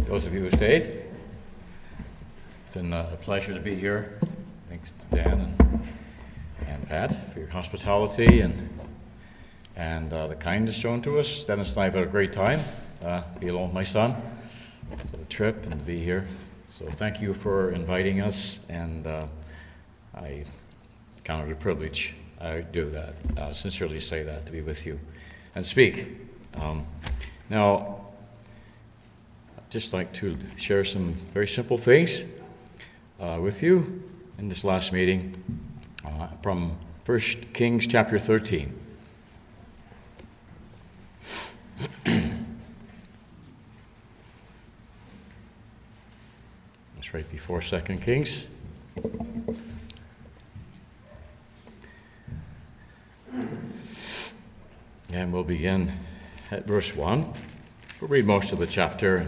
those of you who stayed. It's been a pleasure to be here. Thanks to Dan and Pat for your hospitality and the kindness shown to us. Dennis and I have had a great time, be along with my son for the trip and to be here. So thank you for inviting us, and I count it a privilege. I do that, sincerely say that, to be with you and speak. Now, I'd just like to share some very simple things with you in this last meeting from 1 Kings chapter 13. It's right before 2 Kings. And we'll begin at verse 1. We'll read most of the chapter.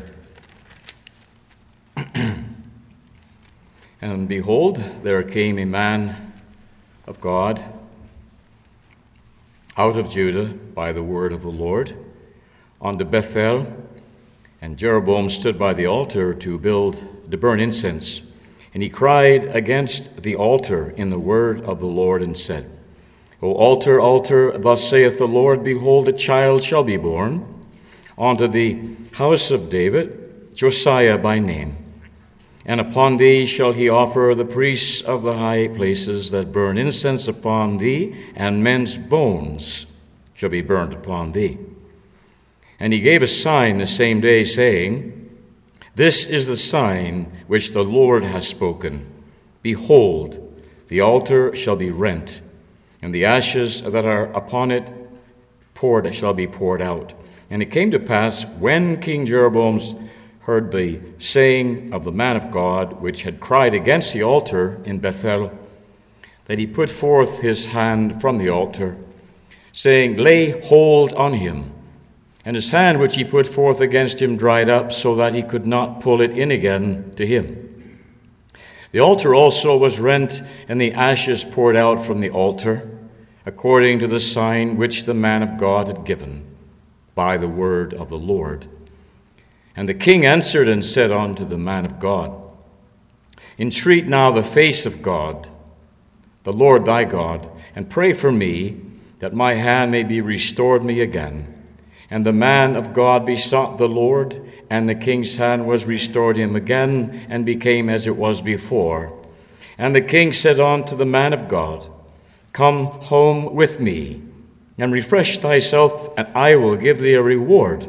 And behold, there came a man of God out of Judah by the word of the Lord unto Bethel, and Jeroboam stood by the altar to burn incense. And he cried against the altar in the word of the Lord, and said, O altar, altar, thus saith the Lord, behold, a child shall be born unto the house of David, Josiah by name. And upon thee shall he offer the priests of the high places that burn incense upon thee, and men's bones shall be burnt upon thee. And he gave a sign the same day, saying, This is the sign which the Lord has spoken. Behold, the altar shall be rent, and the ashes that are upon it shall be poured out. And it came to pass, when King Jeroboam heard the saying of the man of God, which had cried against the altar in Bethel, that he put forth his hand from the altar, saying, Lay hold on him. And his hand which he put forth against him dried up, so that he could not pull it in again to him. The altar also was rent, and the ashes poured out from the altar, according to the sign which the man of God had given by the word of the Lord. And the king answered and said unto the man of God, Entreat now the face of God, the Lord thy God, and pray for me, that my hand may be restored me again. And the man of God besought the Lord, and the king's hand was restored him again, and became as it was before. And the king said unto the man of God, Come home with me, and refresh thyself, and I will give thee a reward.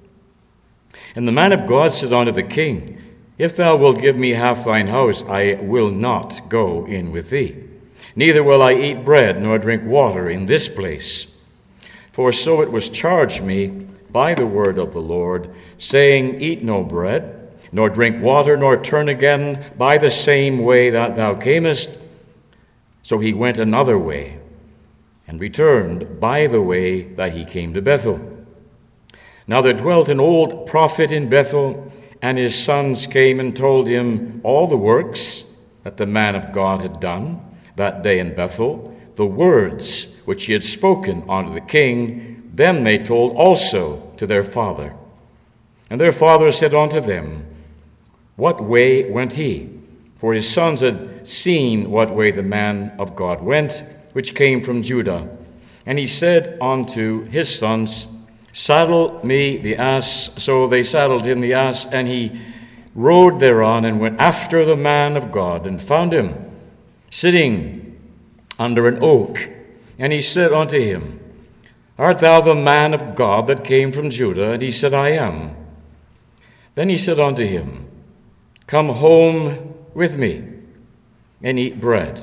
And the man of God said unto the king, If thou wilt give me half thine house, I will not go in with thee. Neither will I eat bread nor drink water in this place. For so it was charged me by the word of the Lord, saying, Eat no bread, nor drink water, nor turn again by the same way that thou camest. So he went another way, and returned by the way that he came to Bethel. Now there dwelt an old prophet in Bethel, and his sons came and told him all the works that the man of God had done that day in Bethel, the words which he had spoken unto the king. Them they told also to their father. And their father said unto them, What way went he? For his sons had seen what way the man of God went, which came from Judah. And he said unto his sons, Saddle me the ass. So they saddled him the ass, and he rode thereon, and went after the man of God, and found him sitting under an oak. And he said unto him, Art thou the man of God that came from Judah? And he said, I am. Then he said unto him, Come home with me, and eat bread.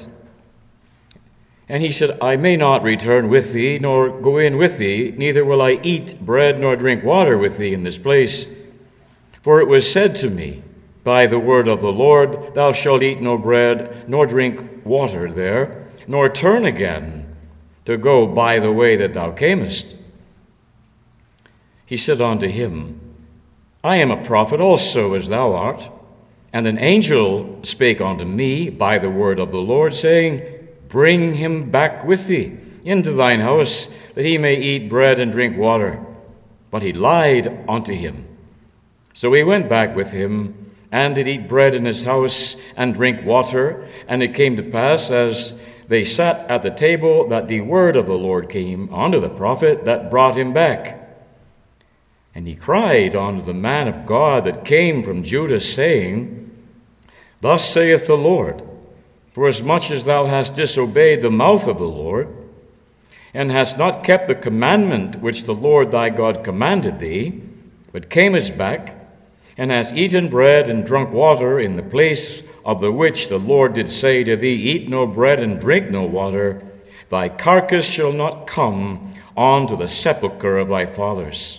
And he said, I may not return with thee, nor go in with thee, neither will I eat bread nor drink water with thee in this place. For it was said to me by the word of the Lord, Thou shalt eat no bread nor drink water there, nor turn again to go by the way that thou camest. He said unto him, I am a prophet also, as thou art. And an angel spake unto me by the word of the Lord, saying, Bring him back with thee into thine house, that he may eat bread and drink water. But he lied unto him. So he went back with him, and did eat bread in his house, and drink water. And it came to pass, as they sat at the table, that the word of the Lord came unto the prophet that brought him back. And he cried unto the man of God that came from Judah, saying, Thus saith the Lord, forasmuch as thou hast disobeyed the mouth of the Lord, and hast not kept the commandment which the Lord thy God commanded thee, but camest back, and hast eaten bread and drunk water in the place of the which the Lord did say to thee, Eat no bread and drink no water, thy carcass shall not come unto the sepulchre of thy fathers.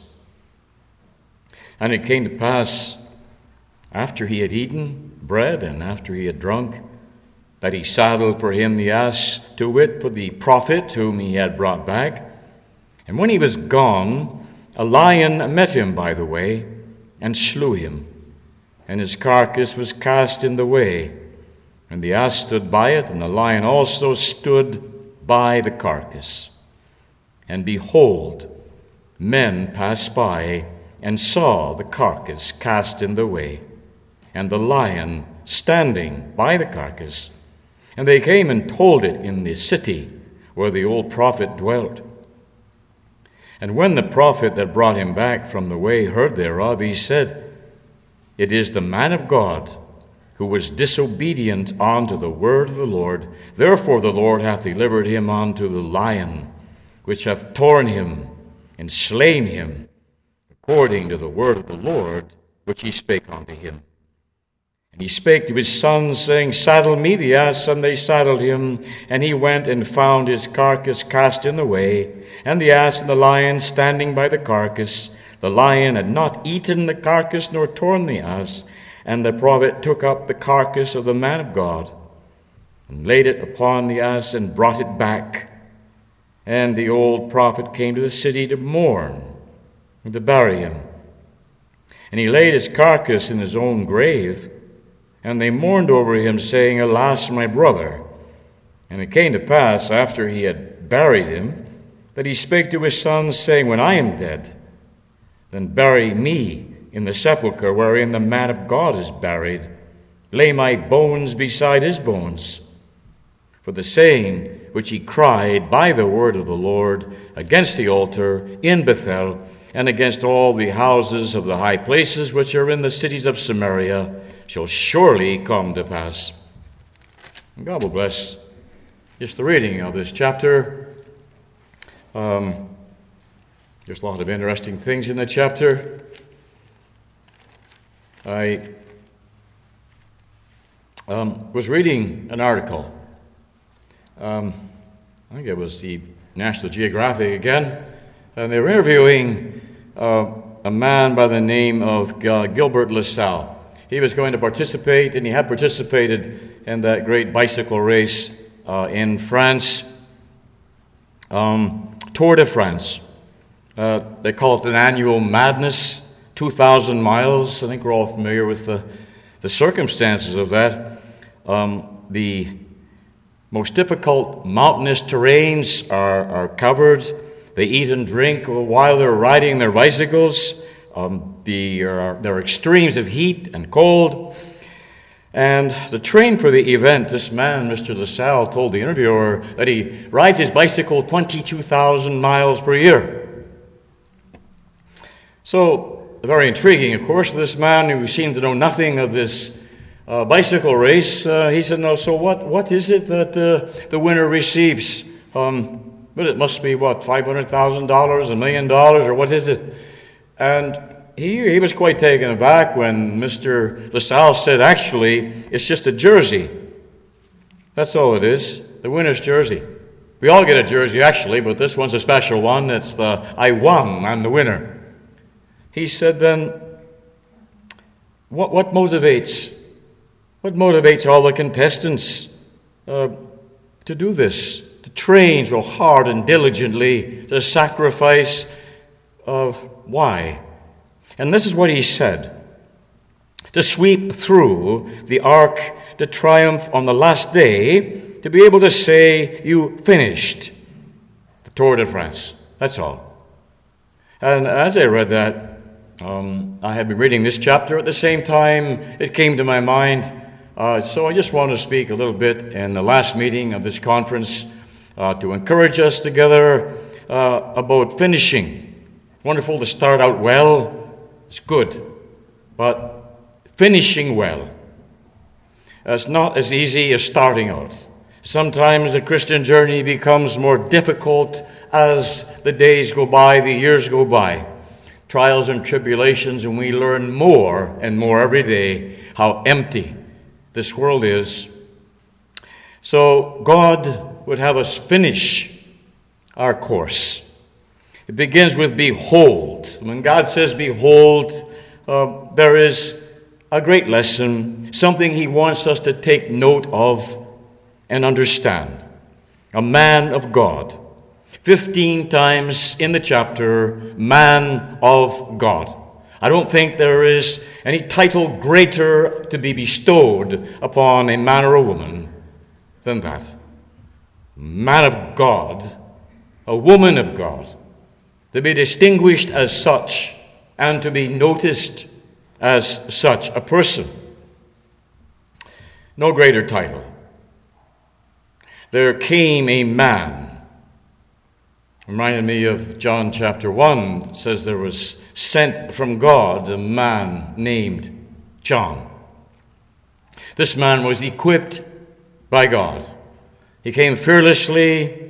And it came to pass, after he had eaten bread and after he had drunk, that he saddled for him the ass, to wit, for the prophet whom he had brought back. And when he was gone, a lion met him by the way, and slew him, and his carcass was cast in the way. And the ass stood by it, and the lion also stood by the carcass. And behold, men passed by, and saw the carcass cast in the way, and the lion standing by the carcass. And they came and told it in the city where the old prophet dwelt. And when the prophet that brought him back from the way heard thereof, he said, It is the man of God who was disobedient unto the word of the Lord. Therefore the Lord hath delivered him unto the lion, which hath torn him and slain him, according to the word of the Lord, which he spake unto him. And he spake to his sons, saying, Saddle me the ass. And they saddled him. And he went and found his carcass cast in the way, and the ass and the lion standing by the carcass. The lion had not eaten the carcass, nor torn the ass. And the prophet took up the carcass of the man of God, and laid it upon the ass, and brought it back. And the old prophet came to the city to mourn, and to bury him. And he laid his carcass in his own grave. And they mourned over him, saying, Alas, my brother. And it came to pass, after he had buried him, that he spake to his sons, saying, When I am dead, then bury me in the sepulchre wherein the man of God is buried. Lay my bones beside his bones. For the saying which he cried by the word of the Lord against the altar in Bethel, and against all the houses of the high places which are in the cities of Samaria, shall surely come to pass. And God will bless just the reading of this chapter. There's a lot of interesting things in the chapter. I was reading an article. I think it was the National Geographic again, and they were interviewing a man by the name of Gilbert LaSalle. He was going to participate, and he had participated in that great bicycle race in France, Tour de France. They call it an annual madness, 2,000 miles. I think we're all familiar with the circumstances of that. The most difficult mountainous terrains are covered. They eat and drink while they're riding their bicycles. There are extremes of heat and cold. And to train for the event, this man, Mr. LaSalle, told the interviewer that he rides his bicycle 22,000 miles per year. So, very intriguing, of course, this man who seemed to know nothing of this bicycle race. He said, No, so what is it that the winner receives? But it must be, $500,000, $1 million, or what is it? And he was quite taken aback when Mr. LaSalle said, actually, it's just a jersey. That's all it is, the winner's jersey. We all get a jersey, actually, but this one's a special one. It's the, I won, I'm the winner. He said, then, what motivates all the contestants to do this, to train so hard and diligently, to sacrifice? Why? And this is what he said: to sweep through the Arc de Triomphe on the last day, to be able to say, you finished the Tour de France. That's all. And as I read that, I had been reading this chapter at the same time it came to my mind. So I just want to speak a little bit in the last meeting of this conference to encourage us together about finishing. Wonderful to start out well. It's good. But finishing well, it's not as easy as starting out. Sometimes the Christian journey becomes more difficult as the days go by, the years go by. Trials and tribulations, and we learn more and more every day how empty this world is. So God would have us finish our course. It begins with behold. When God says behold, there is a great lesson, something he wants us to take note of and understand. A man of God. 15 times in the chapter, man of God. I don't think there is any title greater to be bestowed upon a man or a woman than that. Man of God, a woman of God, to be distinguished as such and to be noticed as such a person. No greater title. There came a man. Reminded me of John chapter 1. It says there was sent from God a man named John. This man was equipped by God. He came fearlessly.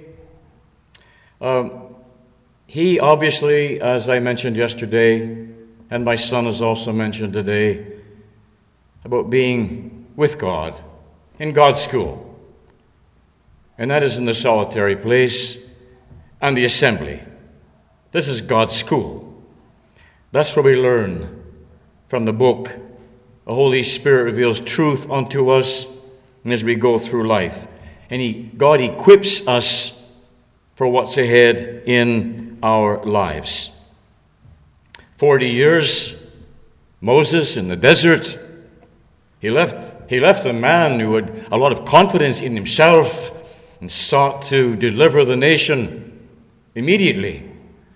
He obviously, as I mentioned yesterday, and my son has also mentioned today, about being with God, in God's school. And that is in the solitary place and the assembly. This is God's school. That's where we learn from the book. The Holy Spirit reveals truth unto us and as we go through life. And God equips us for what's ahead in our lives. 40 years, Moses in the desert. He left a man who had a lot of confidence in himself and sought to deliver the nation immediately.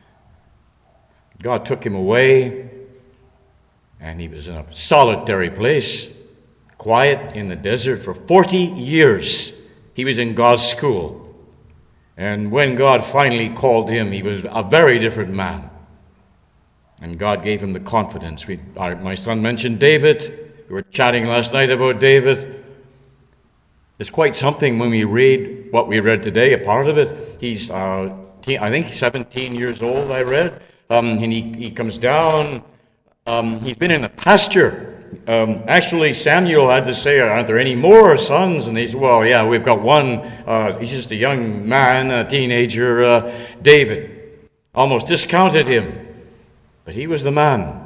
God took him away, and he was in a solitary place, quiet in the desert for 40 years. He was in God's school. And when God finally called him, he was a very different man. And God gave him the confidence. My son mentioned David. We were chatting last night about David. It's quite something when we read what we read today, a part of it. He's, I think, 17 years old, I read. And he comes down. He's been in the pasture. Actually, Samuel had to say, aren't there any more sons? And he said, well, yeah, we've got one. He's just a young man, a teenager, David. Almost discounted him. But he was the man.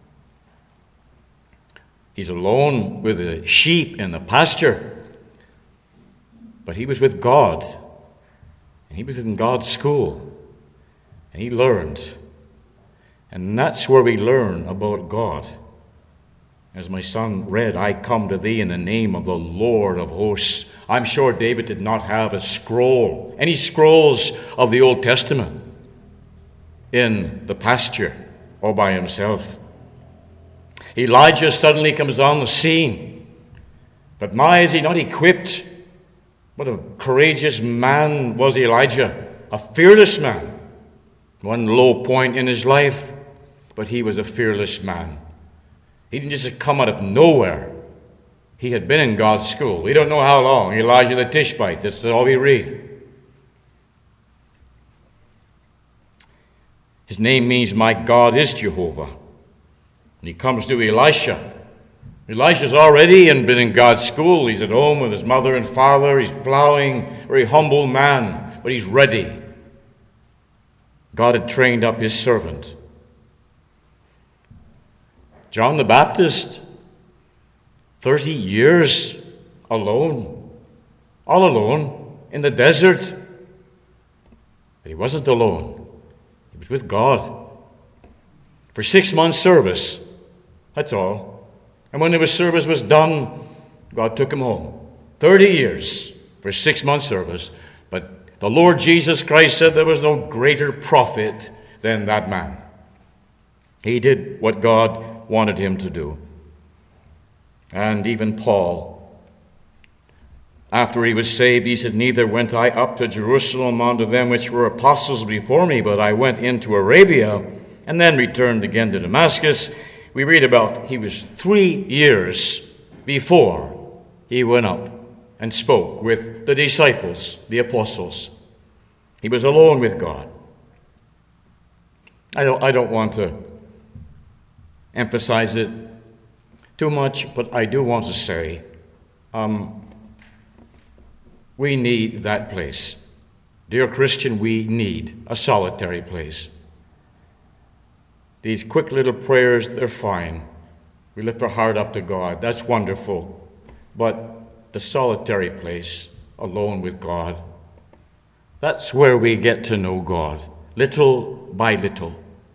He's alone with the sheep in the pasture. But he was with God. And he was in God's school. And he learned. And that's where we learn about God. As my son read, I come to thee in the name of the Lord of hosts. I'm sure David did not have a scroll, any scrolls of the Old Testament in the pasture or by himself. Elijah suddenly comes on the scene. But my, is he not equipped? What a courageous man was Elijah, a fearless man. One low point in his life, but he was a fearless man. He didn't just come out of nowhere. He had been in God's school. We don't know how long. Elijah the Tishbite, that's all we read. His name means, my God is Jehovah. And he comes to Elisha. Elisha's already been in God's school. He's at home with his mother and father. He's plowing, very humble man, but he's ready. God had trained up his servant. John the Baptist, 30 years alone, all alone in the desert. But he wasn't alone. He was with God for 6 months' service. That's all. And when his service was done, God took him home. 30 years for 6 months' service. But the Lord Jesus Christ said there was no greater prophet than that man. He did what God wanted him to do. And even Paul, after he was saved, he said, "Neither went I up to Jerusalem unto them which were apostles before me, but I went into Arabia, and then returned again to Damascus." We read about he was 3 years before he went up and spoke with the disciples, the apostles. He was alone with God. I don't want to emphasize it too much, but I do want to say we need that place. Dear Christian, we need a solitary place. These quick little prayers, they're fine. We lift our heart up to God. That's wonderful. But the solitary place, alone with God, that's where we get to know God, little by little.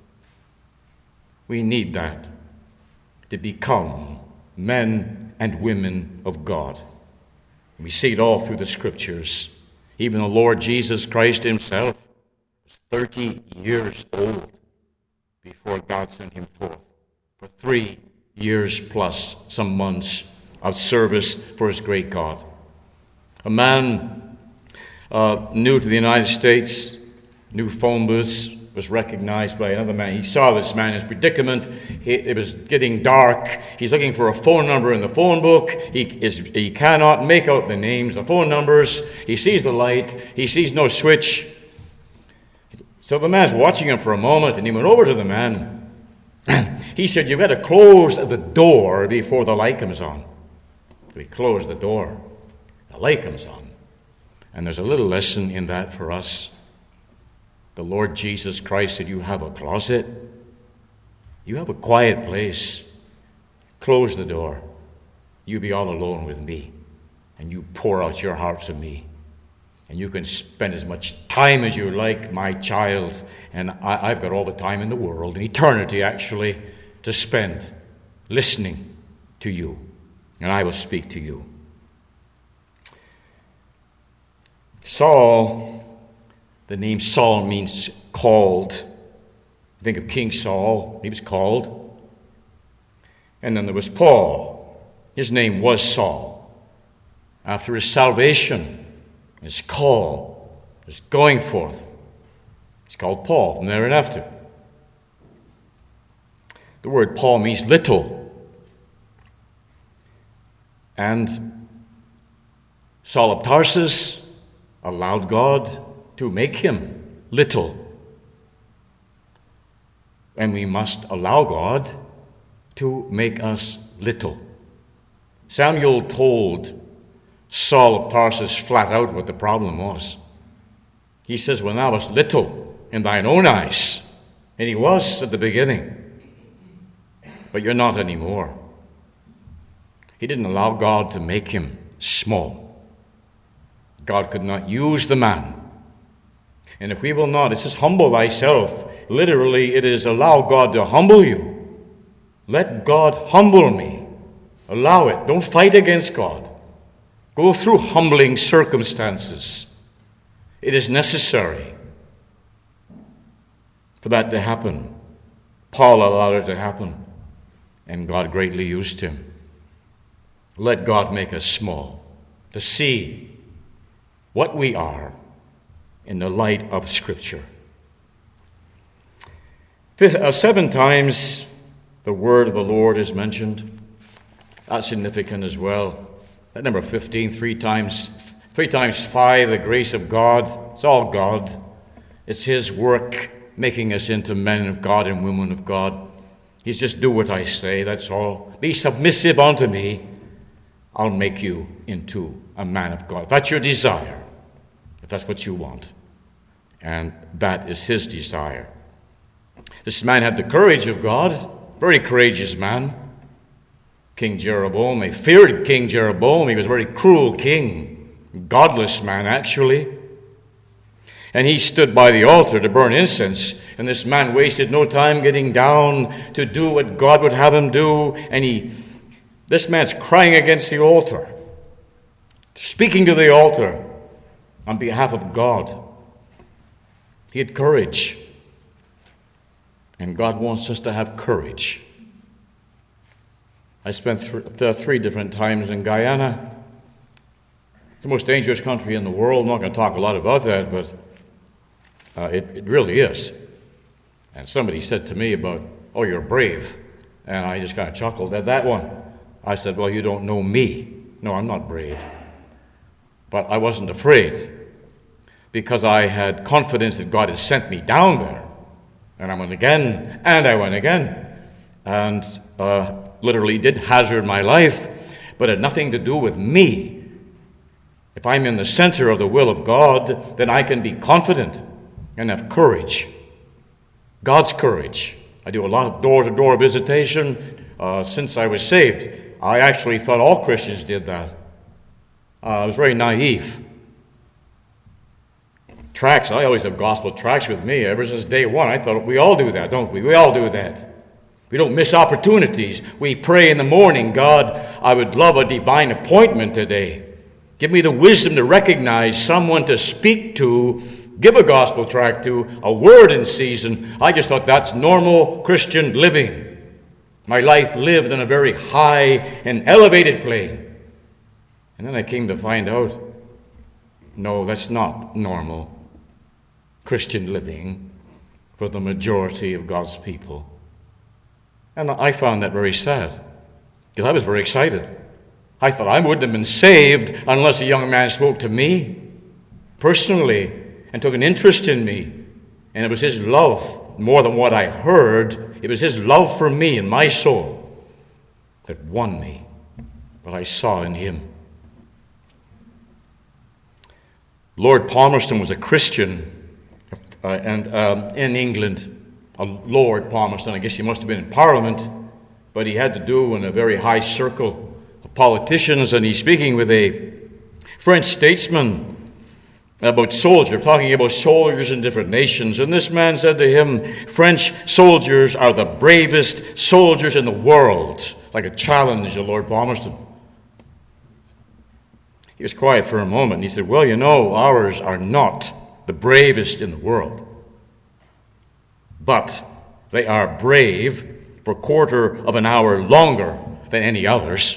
We need that to become men and women of God. We see it all through the Scriptures. Even the Lord Jesus Christ himself was 30 years old before God sent him forth for 3 years plus some months of service for his great God. A man new to the United States, new phone booths, was recognized by another man. He saw this man in his predicament. It was getting dark. He's looking for a phone number in the phone book. He cannot make out the names, the phone numbers. He sees the light. He sees no switch. So the man's watching him for a moment, and he went over to the man. He said, "You've got to close the door before the light comes on." So he closed the door. The light comes on. And there's a little lesson in that for us. The Lord Jesus Christ said, "You have a closet. You have a quiet place. Close the door. You be all alone with me. And you pour out your heart to me. And you can spend as much time as you like, my child. And I've got all the time in the world, an eternity actually, to spend listening to you. And I will speak to you." Saul, the name Saul means called. Think of King Saul. He was called. And then there was Paul. His name was Saul. After his salvation, his call, his going forth, he's called Paul from there and after. The word Paul means little. And Saul of Tarsus allowed God to make him little. And we must allow God to make us little. Samuel told Saul of Tarsus flat out what the problem was. He says, "When thou wast little in thine own eyes," and he was at the beginning, "but you're not anymore." He didn't allow God to make him small. God could not use the man. And if we will not, it says, "Humble thyself." Literally, it is allow God to humble you. Let God humble me. Allow it. Don't fight against God. Go through humbling circumstances. It is necessary for that to happen. Paul allowed it to happen, and God greatly used him. Let God make us small, to see what we are in the light of Scripture. 7 times the word of the Lord is mentioned. That's significant as well. That number 15, 3 times 5, the grace of God. It's all God. It's his work making us into men of God and women of God. He's just do what I say, that's all. Be submissive unto me. I'll make you into a man of God. That's your desire, if that's what you want. And that is his desire. This man had the courage of God, very courageous man. King Jeroboam, they feared King Jeroboam. He was a very cruel king, godless man actually. And he stood by the altar to burn incense. And this man wasted no time getting down to do what God would have him do. And this man's crying against the altar, speaking to the altar on behalf of God. He had courage. And God wants us to have courage. I spent 3 different times in Guyana. It's the most dangerous country in the world. I'm not going to talk a lot about that, but it really is. And somebody said to me about, "Oh, you're brave." And I just kind of chuckled at that one. I said, "Well, you don't know me." No, I'm not brave. But I wasn't afraid because I had confidence that God had sent me down there. And I went again, and I went again. And literally did hazard my life, but it had nothing to do with me. If I'm in the center of the will of God, then I can be confident and have courage. God's courage. I do a lot of door-to-door visitation since I was saved. I actually thought all Christians did that. I was very naive. Tracts, I always have gospel tracts with me. Ever since day one, I thought we all do that, don't we? We all do that. We don't miss opportunities. We pray in the morning, "God, I would love a divine appointment today. Give me the wisdom to recognize someone to speak to, give a gospel tract to, a word in season." I just thought that's normal Christian living. My life lived on a very high and elevated plane. And then I came to find out, no, that's not normal Christian living for the majority of God's people. And I found that very sad, because I was very excited. I thought I wouldn't have been saved unless a young man spoke to me personally and took an interest in me. And it was his love, more than what I heard, it was his love for me and my soul that won me, what I saw in him. Lord Palmerston was a Christian in England. Lord Palmerston, I guess he must have been in Parliament, but he had to do in a very high circle of politicians, and he's speaking with a French statesman about soldiers, talking about soldiers in different nations. And this man said to him, "French soldiers are the bravest soldiers in the world." Like a challenge to Lord Palmerston. He was quiet for a moment, and he said, "Well, you know, ours are not the bravest in the world. But they are brave for a quarter of an hour longer than any others."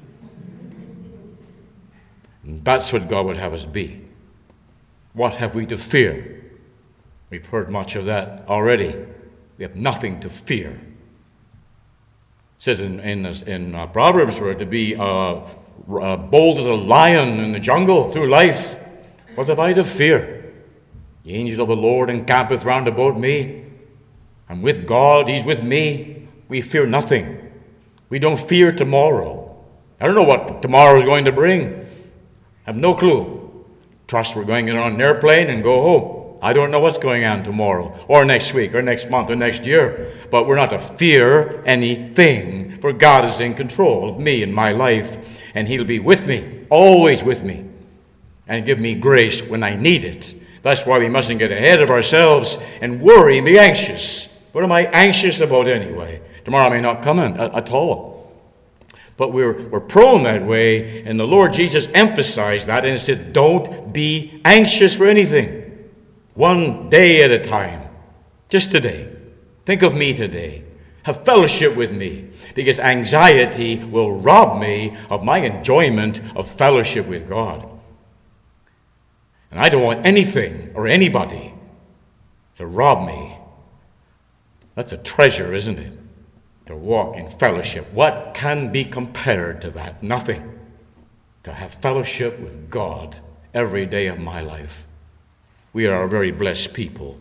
And that's what God would have us be. What have we to fear? We've heard much of that already. We have nothing to fear. It says in Proverbs we're to be bold as a lion in the jungle through life. What have I to fear? The angel of the Lord encampeth round about me. I'm with God, He's with me. We fear nothing. We don't fear tomorrow. I don't know what tomorrow is going to bring. I have no clue. Trust we're going to get on an airplane and go home. I don't know what's going on tomorrow, or next week, or next month, or next year. But we're not to fear anything, for God is in control of me and my life, and He'll be with me, always with me, and give me grace when I need it. That's why we mustn't get ahead of ourselves and worry and be anxious. What am I anxious about anyway? Tomorrow may not come in at all. But we're prone that way, and the Lord Jesus emphasized that and said, don't be anxious for anything. One day at a time. Just today. Think of me today. Have fellowship with me, because anxiety will rob me of my enjoyment of fellowship with God. And I don't want anything or anybody to rob me. That's a treasure, isn't it? To walk in fellowship. What can be compared to that? Nothing. To have fellowship with God every day of my life. We are a very blessed people.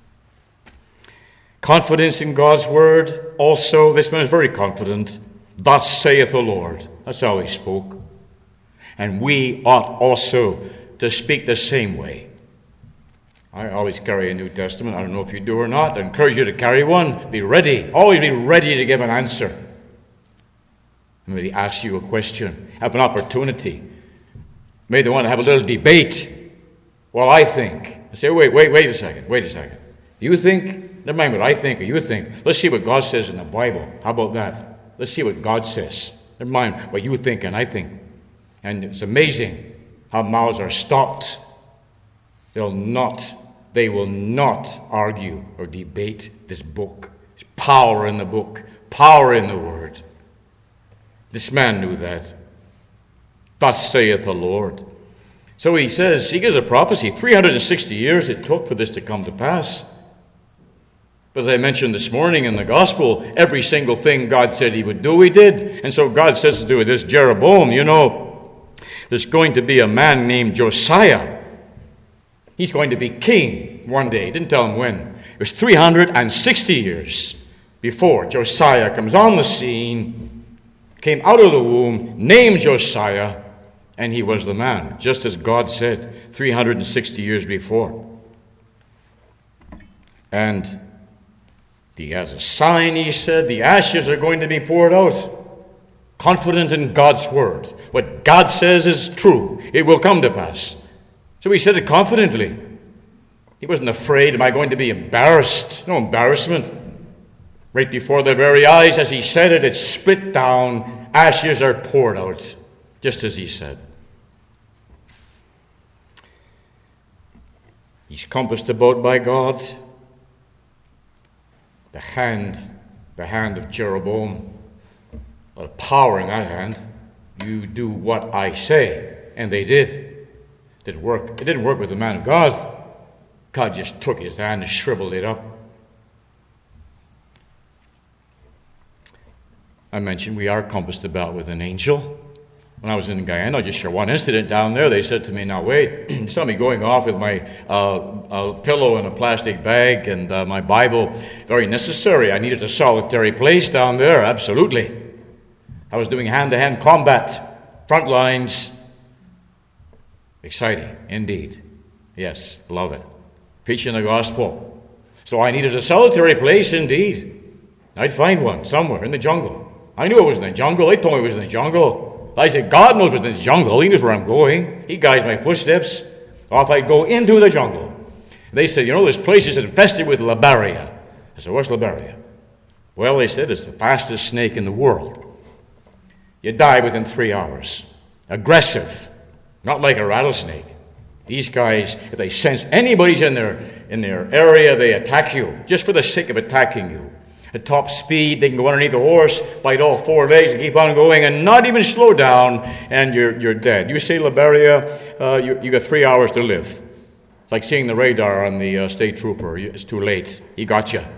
Confidence in God's word also. This man is very confident. Thus saith the Lord. That's how he spoke. And we ought also to speak the same way. I always carry a New Testament. I don't know if you do or not. I encourage you to carry one. Be ready. Always be ready to give an answer. Maybe ask you a question. Have an opportunity. Maybe they want to have a little debate. Well, I think. I say, wait a second. You think? Never mind what I think or you think. Let's see what God says in the Bible. How about that? Let's see what God says. Never mind what you think and I think. And it's amazing how mouths are stopped. They will not argue or debate this book. power in the book, power in the word. This man knew that. Thus saith the Lord. So he says, he gives a prophecy. 360 years it took for this to come to pass. But as I mentioned this morning in the gospel, every single thing God said he would do, he did. And so God says to this Jeroboam, there's going to be a man named Josiah. He's going to be king one day. He didn't tell him when. It was 360 years before Josiah comes on the scene, came out of the womb, named Josiah, and he was the man, just as God said 360 years before. And as a sign, he said, the ashes are going to be poured out. Confident in God's word. What God says is true. It will come to pass. So he said it confidently. He wasn't afraid, am I going to be embarrassed? No embarrassment. Right before their very eyes, as he said it, it's split down. Ashes are poured out, just as he said. He's compassed about by God. The hand of Jeroboam, a power in that hand. You do what I say. And they did. It didn't work. It didn't work with the man of God. God just took his hand and shriveled it up. I mentioned we are compassed about with an angel. When I was in Guyana, I just share one incident down there. They said to me, now wait, you saw me going off with my pillow in a plastic bag and my Bible. Very necessary. I needed a solitary place down there, absolutely. I was doing hand-to-hand combat, front lines. Exciting, indeed. Yes, love it. Preaching the gospel. So I needed a solitary place, indeed. I'd find one somewhere in the jungle. I knew it was in the jungle. They told me it was in the jungle. I said, God knows what's in the jungle. He knows where I'm going. He guides my footsteps. Off I go into the jungle. They said, this place is infested with labaria. I said, what's labaria? Well, they said, it's the fastest snake in the world. You die within 3 hours. Aggressive. Not like a rattlesnake. These guys, if they sense anybody's in their area, they attack you, just for the sake of attacking you. At top speed, they can go underneath a horse, bite all 4 legs, and keep on going, and not even slow down, and you're dead. You say labaria, you got 3 hours to live. It's like seeing the radar on the state trooper. It's too late. He got you.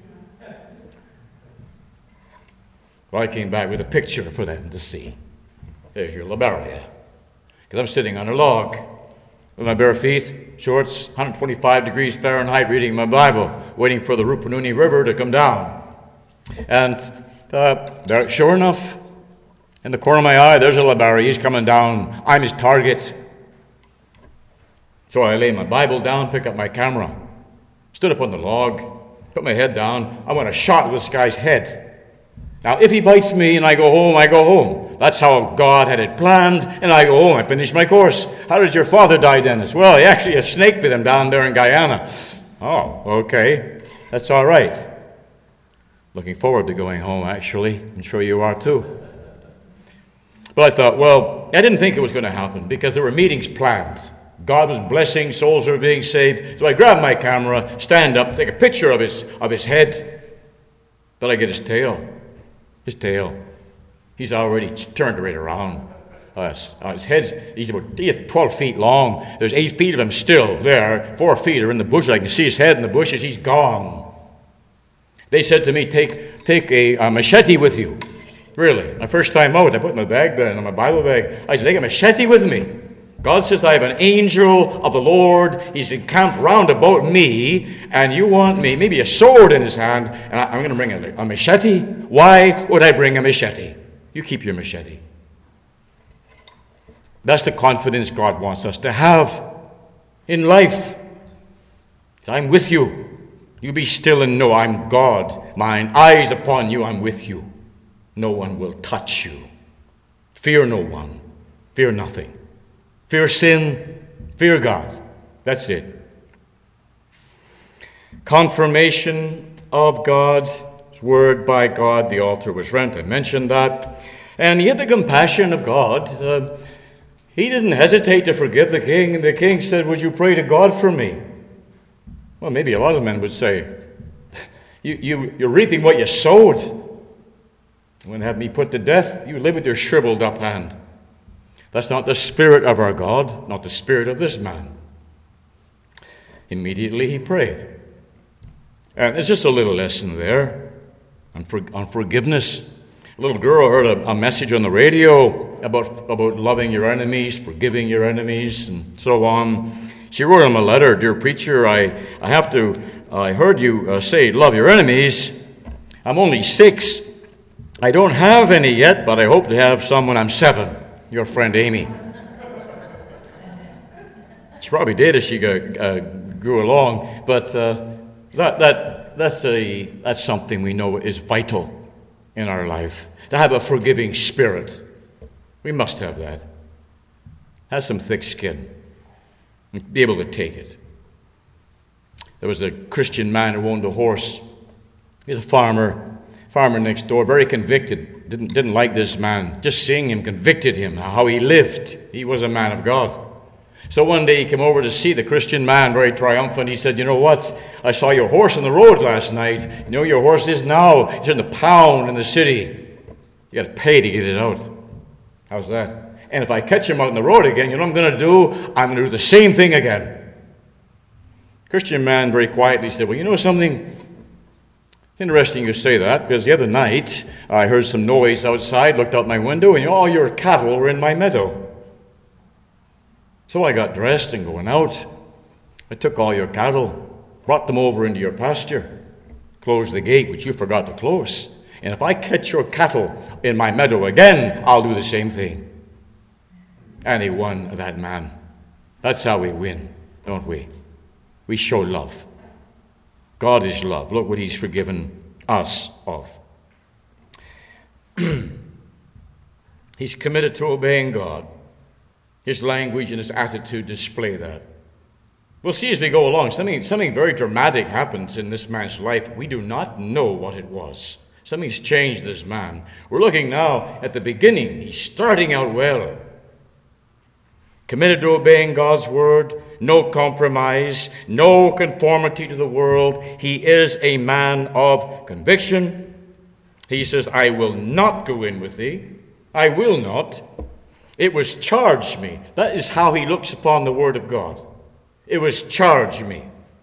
Well, I came back with a picture for them to see. There's your labaria. Because I'm sitting on a log with my bare feet, shorts, 125 degrees Fahrenheit, reading my Bible, waiting for the Rupununi River to come down. And there, sure enough, in the corner of my eye, there's a labaria. He's coming down. I'm his target. So I lay my Bible down, pick up my camera, stood up on the log, put my head down. I want a shot of this guy's head. Now, if he bites me and I go home, I go home. That's how God had it planned, and I go home. I finish my course. How did your father die, Dennis? Well, a snake bit him down there in Guyana. Oh, okay. That's all right. Looking forward to going home, actually. I'm sure you are too. But I thought, I didn't think it was going to happen because there were meetings planned. God was blessing, souls were being saved. So I grabbed my camera, stand up, take a picture of his head. But I get his tail. His tail. He's already turned right around. His head, he's 12 feet long. There's 8 feet of him still there. 4 feet are in the bushes. I can see his head in the bushes. He's gone. They said to me, take a machete with you. Really. My first time out, I put my bag there, in my Bible bag. I said, take a machete with me. God says, I have an angel of the Lord. He's encamped round about me, and you want me, maybe a sword in his hand, and I'm going to bring a machete? Why would I bring a machete? You keep your machete. That's the confidence God wants us to have in life. I'm with you. You be still and know I'm God. Mine eyes upon you, I'm with you. No one will touch you. Fear no one. Fear nothing. Fear sin, fear God. That's it. Confirmation of God's word by God. The altar was rent. I mentioned that. And he had the compassion of God. He didn't hesitate to forgive the king. And the king said, would you pray to God for me? Well, maybe a lot of men would say, You're reaping what you sowed. You wouldn't have me put to death. You live with your shriveled up hand. That's not the spirit of our God, not the spirit of this man. Immediately he prayed. And there's just a little lesson there on forgiveness. A little girl heard a message on the radio about loving your enemies, forgiving your enemies, and so on. She wrote him a letter, "Dear preacher, I heard you say love your enemies. I'm only 6. I don't have any yet, but I hope to have some when I'm 7. Your friend Amy." She probably did as she grew along, but that's something we know is vital in our life. To have a forgiving spirit, we must have that. Have some thick skin, and be able to take it. There was a Christian man who owned a horse. He was a farmer next door, very convicted. Didn't like this man. Just seeing him convicted him, how he lived. He was a man of God. So one day he came over to see the Christian man, very triumphant. He said, "You know what? I saw your horse on the road last night. You know your horse is now? It's in the pound in the city. You got to pay to get it out." How's that? "And if I catch him out on the road again, you know what I'm going to do? I'm going to do the same thing again." Christian man very quietly said, "Well, you know something? Interesting you say that, because the other night I heard some noise outside, looked out my window, and all your cattle were in my meadow. So I got dressed and going out. I took all your cattle, brought them over into your pasture, closed the gate, which you forgot to close. And if I catch your cattle in my meadow again, I'll do the same thing." And he won that man. That's how we win, don't we? We show love. God is love. Look what he's forgiven us of. He's committed to obeying God. His language and his attitude display that. We'll see as we go along. Something very dramatic happens in this man's life. We do not know what it was. Something's changed this man. We're looking now at the beginning. He's starting out well. Committed to obeying God's word, no compromise, no conformity to the world. He is a man of conviction. He says, "I will not go in with thee. I will not. It was charged me." That is how he looks upon the word of God. It was charged me.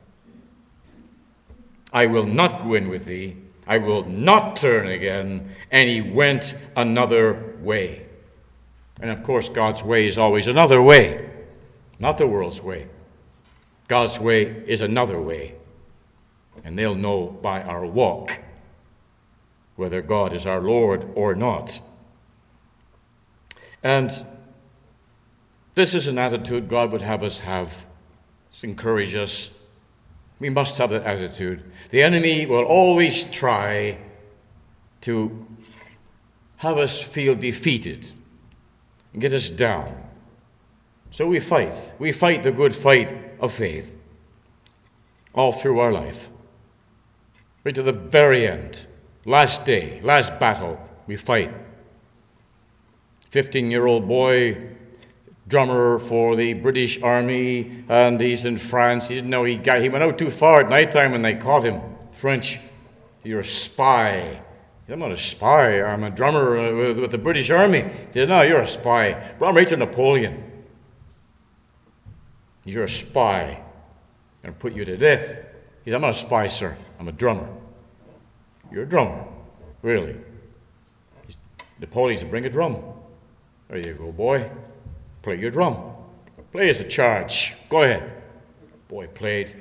"I will not go in with thee. I will not turn again." And he went another way. And of course, God's way is always another way, not the world's way. God's way is another way. And they'll know by our walk whether God is our Lord or not. And this is an attitude God would have us have. To encourage us. We must have that attitude. The enemy will always try to have us feel defeated and get us down. So we fight. We fight the good fight of faith all through our life. Right to the very end. Last day, last battle, we fight. 15-year-old boy, drummer for the British Army, and he's in France. He didn't know he went out too far at night time when they caught him. French, "You're a spy." "I'm not a spy. I'm a drummer with the British Army." He said, "No, you're a spy." Brought him right to Napoleon. "You're a spy. I'm going to put you to death." He said, "I'm not a spy, sir. I'm a drummer." "You're a drummer." "Really?" Napoleon said, "Bring a drum." "There you go, boy. Play your drum. Play as a charge. Go ahead." Boy played.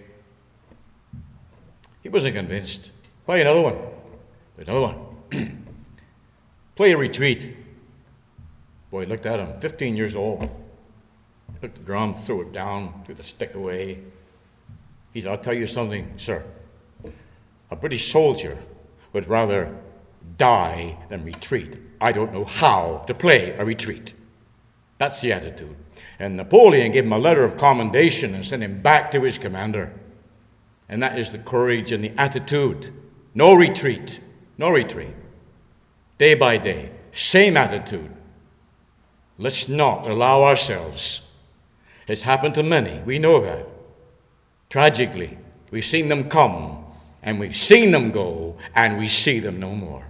He wasn't convinced. "Play another one." Another one. "Play a retreat." Boy looked at him, 15 years old. Took the drum, threw it down, threw the stick away. He said, "I'll tell you something, sir. A British soldier would rather die than retreat. I don't know how to play a retreat." That's the attitude. And Napoleon gave him a letter of commendation and sent him back to his commander. And that is the courage and the attitude. No retreat. No retreat. Day by day. Same attitude. Let's not allow ourselves. It's happened to many. We know that. Tragically, we've seen them come And we've seen them go, and we see them no more.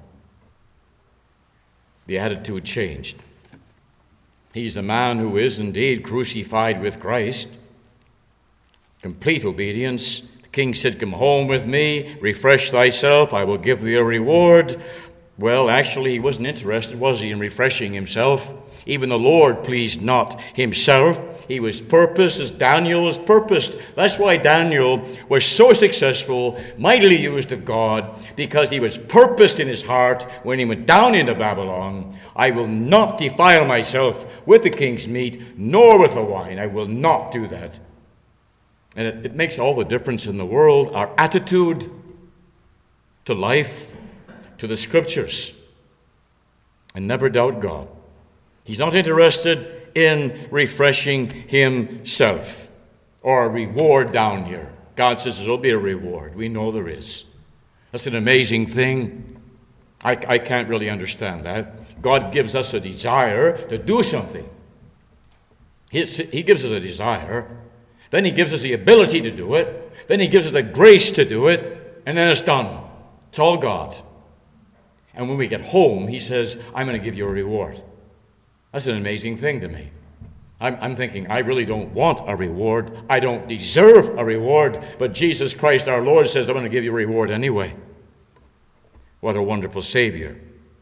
The attitude changed. He's a man who is indeed crucified with Christ. Complete obedience. The king said, "Come home with me, refresh thyself, I will give thee a reward." Well, actually, he wasn't interested, was he, in refreshing himself? Even the Lord pleased not himself. He was purposed as Daniel was purposed. That's why Daniel was so successful, mightily used of God, because he was purposed in his heart when he went down into Babylon. "I will not defile myself with the king's meat, nor with the wine. I will not do that." And it makes all the difference in the world, our attitude to life, to the Scriptures. And never doubt God. He's not interested in refreshing himself or a reward down here. God says there'll be a reward. We know there is. That's an amazing thing. I can't really understand that. God gives us a desire to do something. He gives us a desire. Then he gives us the ability to do it. Then he gives us the grace to do it. And then it's done. It's all God. And when we get home, he says, "I'm going to give you a reward." That's an amazing thing to me. I'm thinking, I really don't want a reward. I don't deserve a reward. But Jesus Christ, our Lord, says, "I'm going to give you a reward anyway." What a wonderful Savior.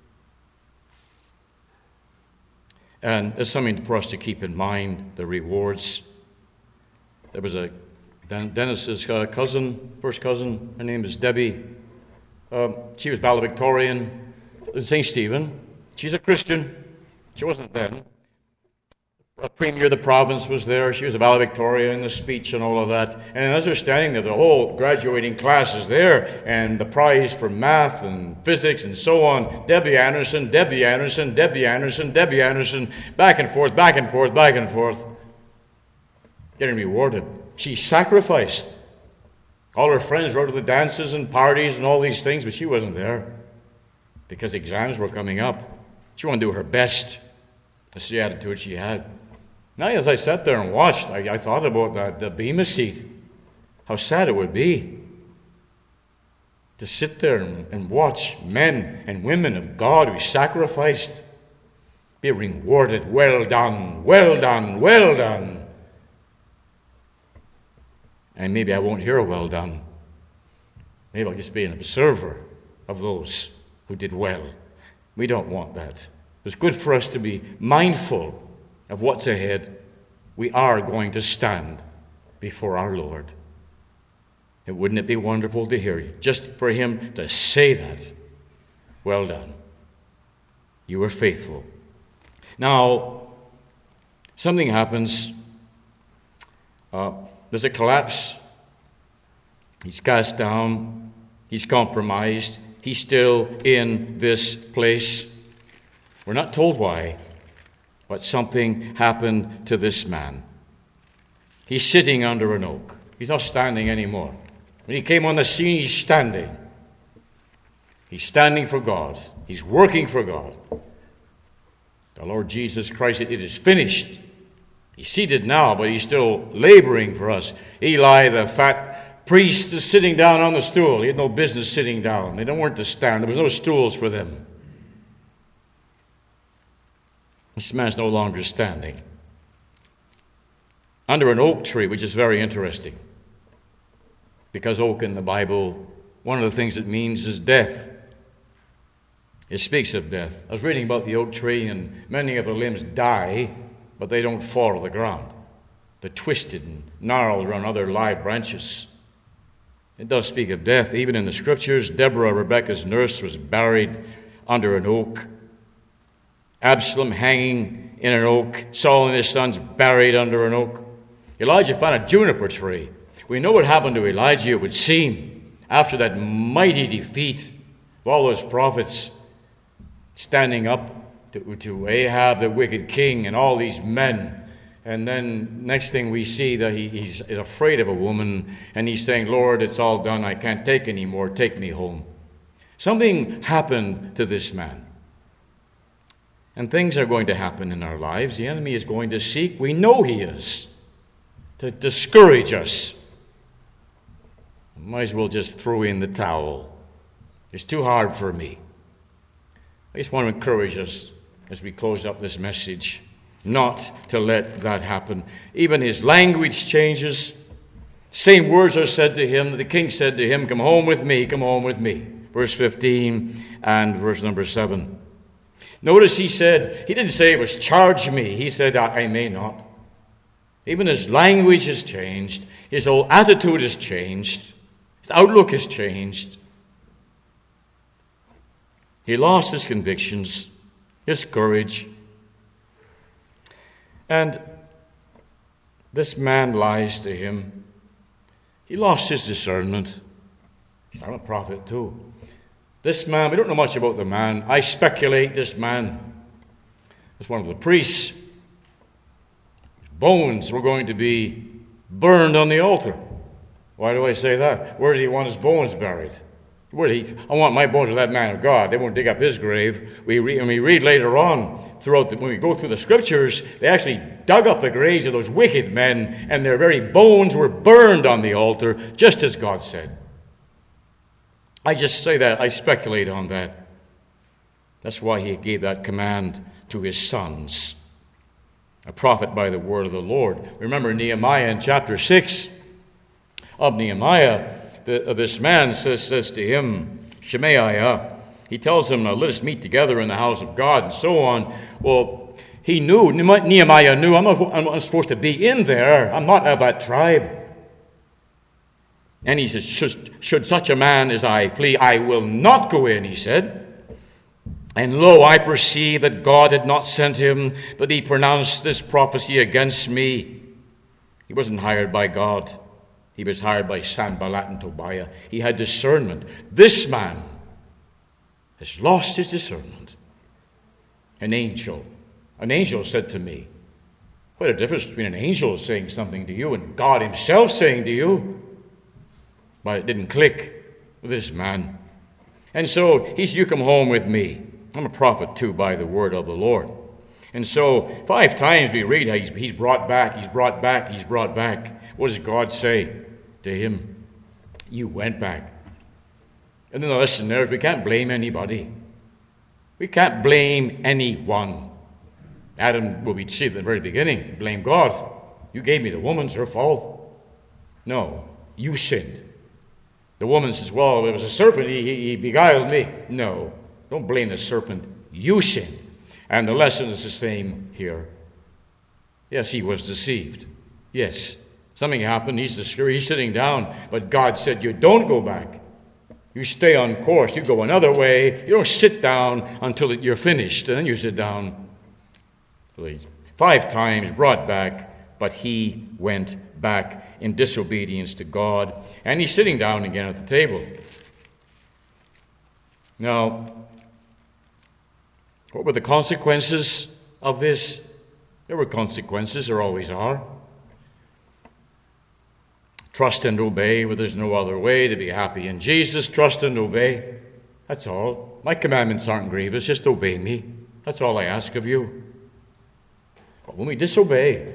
And it's something for us to keep in mind, the rewards. There was Dennis's cousin, first cousin. Her name is Debbie. She was valedictorian at St. Stephen. She's a Christian. She wasn't then. A premier of the province was there. She was a valedictorian in the speech and all of that. And as they're standing there, the whole graduating class is there, and the prize for math and physics and so on. Debbie Anderson, Debbie Anderson, Debbie Anderson, Debbie Anderson, back and forth, back and forth, back and forth. Getting rewarded. She sacrificed. All her friends were to the dances and parties and all these things, but she wasn't there because exams were coming up. She wanted to do her best. That's the attitude she had. Now, as I sat there and watched, I thought about the Bema seat. How sad it would be to sit there and watch men and women of God who sacrificed be rewarded. Well done, well done, well done. And maybe I won't hear a well done. Maybe I'll just be an observer of those who did well. We don't want that. It's good for us to be mindful of what's ahead. We are going to stand before our Lord. And wouldn't it be wonderful to hear you? Just for him to say that. Well done. You were faithful. Now, something happens. There's a collapse. He's cast down. He's compromised. He's still in this place. We're not told why, but something happened to this man. He's sitting under an oak. He's not standing anymore. When he came on the scene, he's standing. He's standing for God. He's working for God. The Lord Jesus Christ, it is finished. He's seated now, but he's still laboring for us. Eli, the fat priest, is sitting down on the stool. He had no business sitting down. They weren't to stand. There was no stools for them. This man's no longer standing. Under an oak tree, which is very interesting. Because oak in the Bible, one of the things it means is death. It speaks of death. I was reading about the oak tree, and many of the limbs die, but they don't fall to the ground. They're twisted and gnarled around other live branches. It does speak of death. Even in the Scriptures, Deborah, Rebekah's nurse, was buried under an oak. Absalom hanging in an oak. Saul and his sons buried under an oak. Elijah found a juniper tree. We know what happened to Elijah, it would seem, after that mighty defeat of all those prophets standing up to Ahab, the wicked king, and all these men. And then next thing we see that he's afraid of a woman, and he's saying, "Lord, it's all done. I can't take any more. Take me home." Something happened to this man. And things are going to happen in our lives. The enemy is going to seek, we know he is, to discourage us. Might as well just throw in the towel. It's too hard for me. I just want to encourage us as we close up this message not to let that happen. Even his language changes. Same words are said to him that the king said to him, "Come home with me, come home with me." Verse 15 and verse number 7. Notice he didn't say it was charge me. He said, I may not. Even his language has changed. His whole attitude has changed. His outlook has changed. He lost his convictions, his courage. And this man lies to him. He lost his discernment. He's not a prophet too. This man, we don't know much about the man. I speculate this man is one of the priests. His bones were going to be burned on the altar. Why do I say that? Where did he want his bones buried? I want my bones with that man of God. They won't dig up his grave. We read later on, when we go through the scriptures, they actually dug up the graves of those wicked men, and their very bones were burned on the altar, just as God said. I just say that. I speculate on that. That's why he gave that command to his sons. A prophet by the word of the Lord. Remember Nehemiah in chapter 6 of Nehemiah. This man says to him, Shemaiah, he tells him, let us meet together in the house of God, and so on. Well, Nehemiah knew, I'm not supposed to be in there. I'm not of that tribe. And he says, should such a man as I flee, I will not go in, he said. And lo, I perceive that God had not sent him, but he pronounced this prophecy against me. He wasn't hired by God. He was hired by Sanballat and Tobiah. He had discernment. This man has lost his discernment. An angel said to me, what a difference between an angel saying something to you and God himself saying to you. But it didn't click with this man. And so he said, you come home with me. I'm a prophet too by the word of the Lord. And so 5 times we read how he's brought back, he's brought back, he's brought back. What does God say to him? You went back. And then the lesson there is we can't blame anybody. We can't blame anyone. Adam, well, we'd see at the very beginning, blame God. You gave me the woman, it's her fault. No, you sinned. The woman says, well, it was a serpent, he beguiled me. No, don't blame the serpent. You sinned. And the lesson is the same here. Yes, he was deceived. Yes, something happened. He's sitting down. But God said, you don't go back. You stay on course. You go another way. You don't sit down until you're finished. And then you sit down. So he's 5 times brought back, but he went back in disobedience to God. And he's sitting down again at the table. Now, what were the consequences of this? There were consequences, there always are. Trust and obey, where there's no other way to be happy in Jesus. Trust and obey. That's all. My commandments aren't grievous, just obey me. That's all I ask of you. But when we disobey,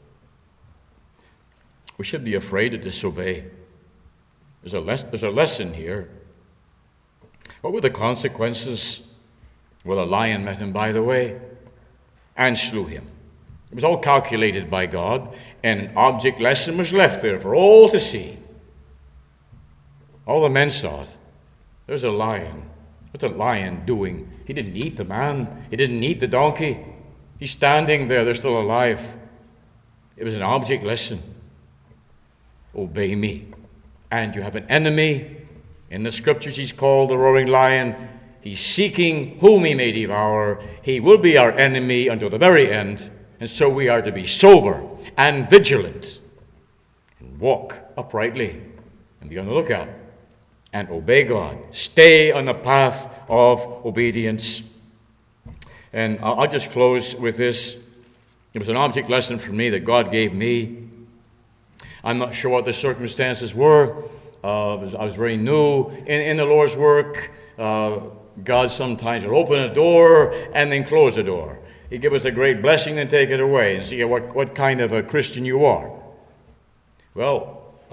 we should be afraid to disobey. There's a lesson here. What were the consequences? Well, a lion met him by the way and slew him. It was all calculated by God, and an object lesson was left there for all to see. All the men saw it. There's a lion. What's a lion doing? He didn't eat the man. He didn't eat the donkey. He's standing there. They're still alive. It was an object lesson. Obey me. And you have an enemy. In the scriptures, he's called the roaring lion. He's seeking whom he may devour. He will be our enemy until the very end. And so we are to be sober and vigilant and walk uprightly and be on the lookout and obey God. Stay on the path of obedience. And I'll just close with this. It was an object lesson for me that God gave me. I'm not sure what the circumstances were. I was very new in the Lord's work. God sometimes will open a door and then close a door. He'd give us a great blessing and take it away and see what kind of a Christian you are. Well,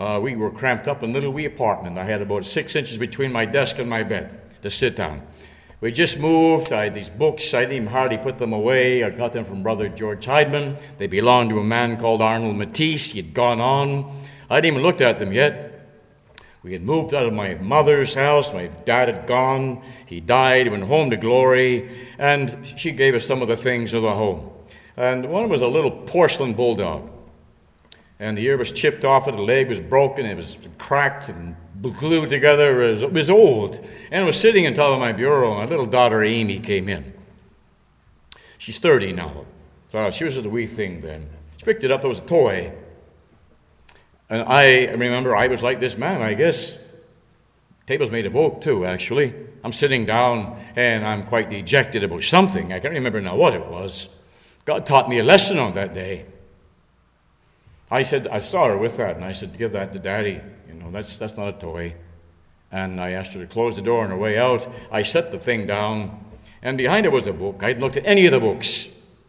we were cramped up in a little wee apartment. I had about 6 inches between my desk and my bed to sit down. We just moved. I had these books. I didn't even hardly put them away. I got them from Brother George Heidman. They belonged to a man called Arnold Matisse. He had gone on. I hadn't even looked at them yet. We had moved out of my mother's house. My dad had gone. He died. He went home to glory. And she gave us some of the things of the home. And one was a little porcelain bulldog. And the ear was chipped off it. The leg was broken. It was cracked and glued together. It was old. And it was sitting on top of my bureau. And my little daughter Amy came in. She's 30 now. So she was a wee thing then. She picked it up. There was a toy. And I remember I was like this man, I guess. Table's made of oak, too, actually. I'm sitting down, and I'm quite dejected about something. I can't remember now what it was. God taught me a lesson on that day. I saw her with that, and I said, give that to Daddy. You know, that's not a toy. And I asked her to close the door on her way out. I set the thing down, and behind it was a book. I hadn't looked at any of the books.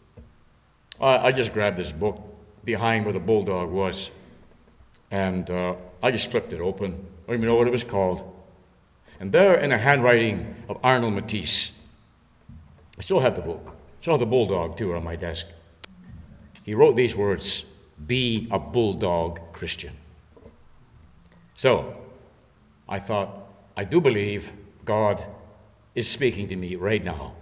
I just grabbed this book behind where the bulldog was. And I just flipped it open. I don't even know what it was called. And there, in the handwriting of Arnold Matisse, I still have the book. I still have the bulldog, too, on my desk. He wrote these words, "Be a bulldog Christian." So, I thought, I do believe God is speaking to me right now.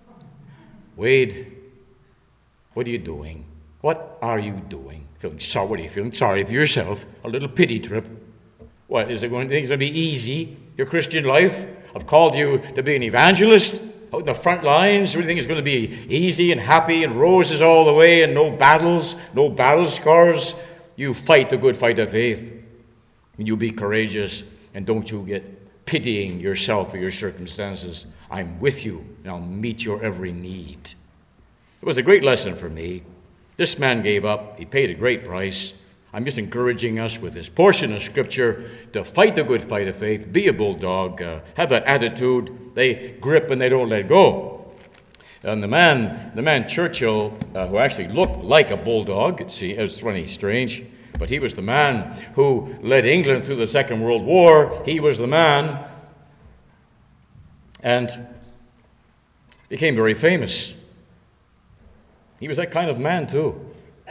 Wade, what are you doing? What are you doing? What are you feeling? Sorry for yourself. A little pity trip. What, is it going to be easy, your Christian life? I've called you to be an evangelist out in the front lines. Everything is going to be easy and happy and roses all the way and no battles, no battle scars. You fight the good fight of faith. And you be courageous, and don't you get pitying yourself or your circumstances. I'm with you, and I'll meet your every need. It was a great lesson for me. This man gave up. He paid a great price. I'm just encouraging us with this portion of Scripture to fight the good fight of faith, be a bulldog, have that attitude. They grip and they don't let go. And the man Churchill, who actually looked like a bulldog, it was funny, strange, but he was the man who led England through the Second World War. He was the man, and became very famous. He was that kind of man, too.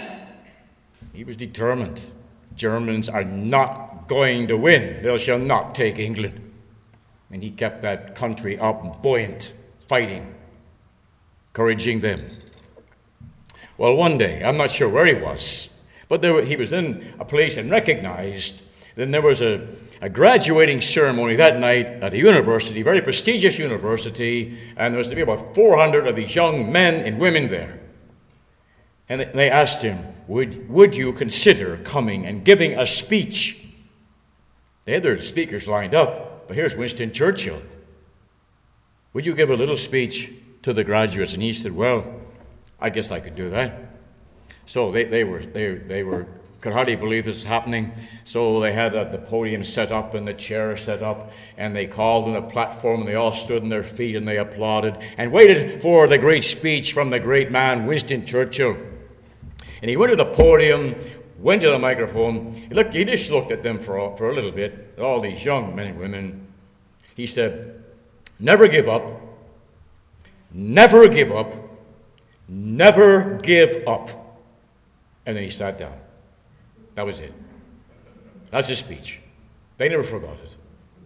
He was determined. Germans are not going to win. They shall not take England. And he kept that country up, buoyant, fighting, encouraging them. Well, one day, I'm not sure where he was, but he was in a place and recognized. Then there was a graduating ceremony that night at a university, very prestigious university, and there was to be about 400 of these young men and women there. And they asked him, would you consider coming and giving a speech? They had their speakers lined up, but here's Winston Churchill. Would you give a little speech to the graduates? And he said, well, I guess I could do that. So they could hardly believe this was happening. So they had the podium set up and the chair set up, and they called on the platform, and they all stood on their feet and they applauded and waited for the great speech from the great man, Winston Churchill. And he went to the podium, went to the microphone. He just looked at them for a little bit, all these young men and women. He said, never give up, never give up, never give up. And then he sat down. That was it. That's his speech. They never forgot it.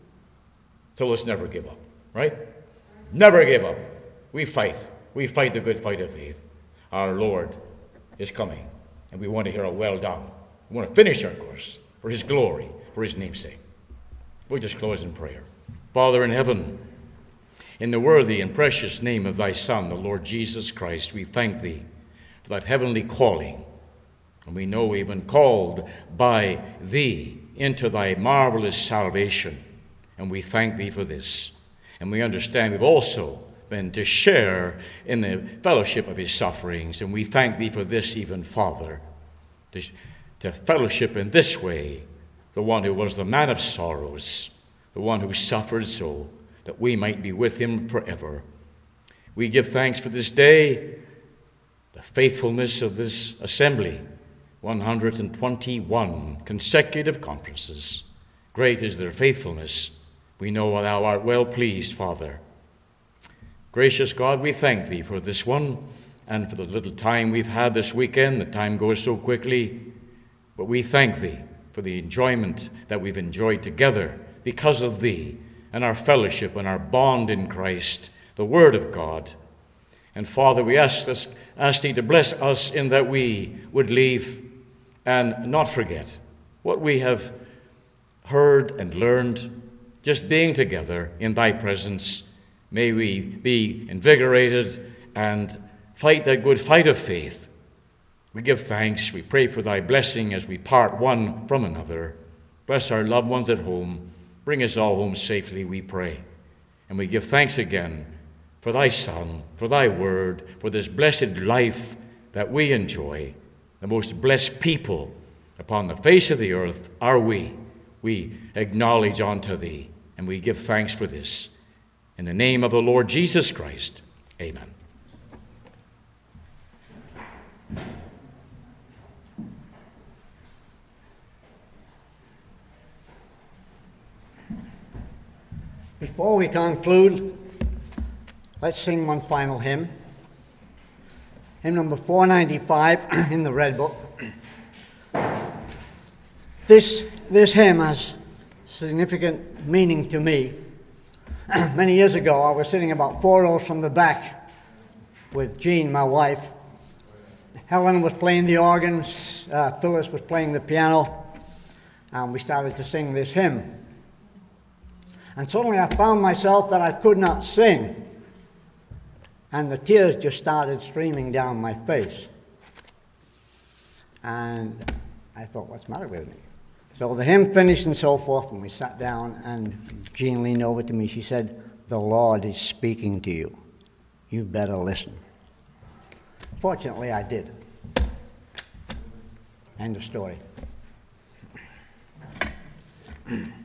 So let's never give up, right? Never give up. We fight. We fight the good fight of faith. Our Lord is coming, and we want to hear a well done. We want to finish our course for his glory, for his name's sake. We'll just close in prayer. Father in heaven, in the worthy and precious name of thy Son, the Lord Jesus Christ, we thank thee for that heavenly calling. And we know we've been called by thee into thy marvelous salvation. And we thank thee for this. And we understand we've also been to share in the fellowship of his sufferings. And we thank thee for this even, Father, to fellowship in this way, the one who was the man of sorrows, the one who suffered so that we might be with him forever. We give thanks for this day, the faithfulness of this assembly, 121 consecutive conferences. Great is their faithfulness. We know thou art well pleased, Father. Gracious God, we thank thee for this one and for the little time we've had this weekend. The time goes so quickly, but we thank thee for the enjoyment that we've enjoyed together because of thee and our fellowship and our bond in Christ, the Word of God. And Father, we ask thee to bless us in that we would leave and not forget what we have heard and learned, just being together in thy presence. May we be invigorated and fight that good fight of faith. We give thanks. We pray for thy blessing as we part one from another. Bless our loved ones at home. Bring us all home safely, we pray. And we give thanks again for thy Son, for thy word, for this blessed life that we enjoy. The most blessed people upon the face of the earth are we. We acknowledge unto thee, and we give thanks for this. In the name of the Lord Jesus Christ, amen. Before we conclude, let's sing one final hymn. Hymn number 495 in the Red Book. This hymn has significant meaning to me. Many years ago, I was sitting about 4 rows from the back with Jean, my wife. Helen was playing the organ, Phyllis was playing the piano, and we started to sing this hymn. And suddenly I found myself that I could not sing, and the tears just started streaming down my face. And I thought, what's the matter with me? So the hymn finished and so forth, and we sat down, and Jean leaned over to me. She said, "The Lord is speaking to you. You better listen." Fortunately, I did. End of story.